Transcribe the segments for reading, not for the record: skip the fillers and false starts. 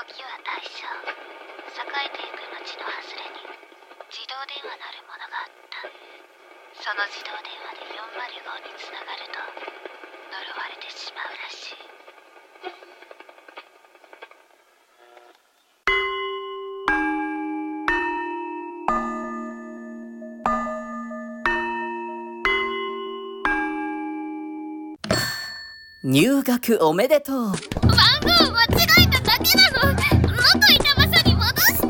時は大正、栄えていく町の外れに自動電話なるものがあった。その自動電話で405につながると呪われてしまうらしい。 入学おめでとう。 番号間違えただけなの。元いた場所に戻して。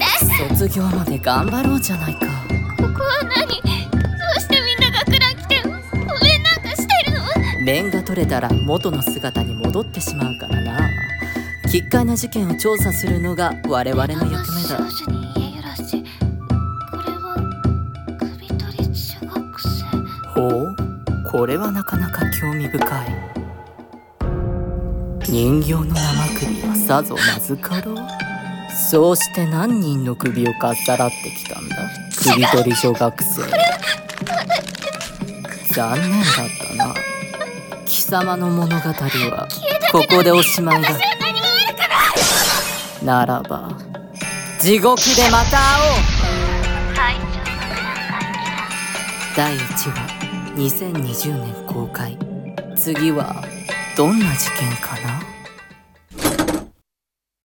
卒業まで頑張ろうじゃないか。 ここは何？どうしてみんな学ラン着てお面なんかしてるの？ 面が取れたら元の姿に戻ってしまうからな。奇怪な事件を調査するのが我々の役目だ。 少女に家暮らし。これは首取り中学生。 ほう、これはなかなか興味深い。人形の生首はさぞまずかろう。そうして何人の首をかっさらってきたんだ、首取り女学生。残念だったな。貴様の物語はここでおしまいだ。ならば地獄でまた会おう。第1話2020年公開。次はどんな事件かな。